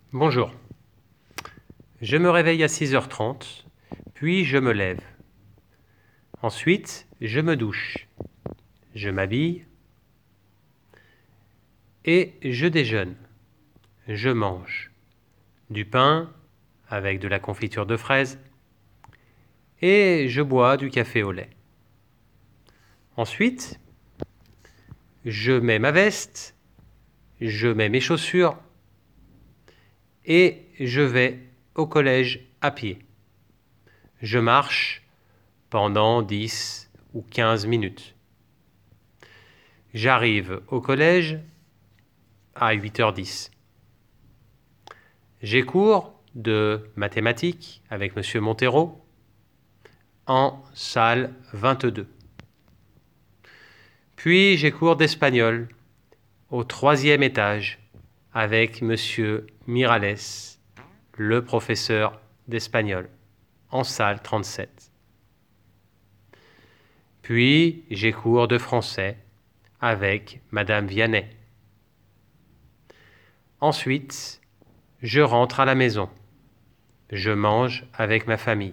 Bonjour. Je me réveille à 6h30, puis je me lève. Ensuite, je me douche. Je m'habille et je déjeune. Je mange du pain avec de la confiture de fraises et je bois du café au lait. Ensuite, je mets ma veste, je mets mes chaussures et je vais au collège à pied. Je marche pendant 10 ou 15 minutes. J'arrive au collège à 8h10. J'ai cours de mathématiques avec M. Montero en salle 22. Puis j'ai cours d'espagnol au 3e étage avec M. Miralles, le professeur d'espagnol, en salle 37. Puis j'ai cours de français avec Madame Vianney. Ensuite, je rentre à la maison. Je mange avec ma famille.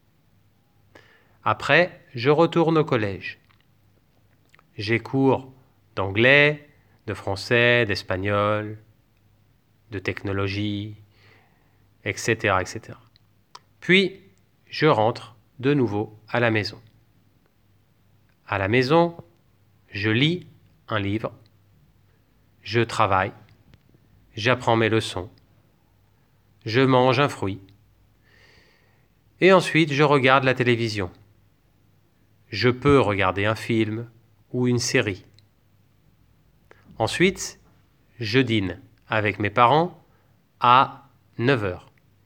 Après, je retourne au collège. J'ai cours d'anglais, de français, d'espagnol, de technologie, etc., etc. Puis, je rentre de nouveau à la maison. À la maison, je lis un livre, je travaille, j'apprends mes leçons, je mange un fruit, et ensuite je regarde la télévision. Je peux regarder un film ou une série. Ensuite, je dîne avec mes parents à 9h.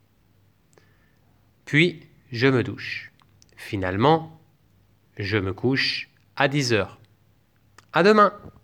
Puis, je me douche. Finalement, je me couche à 10h. À demain!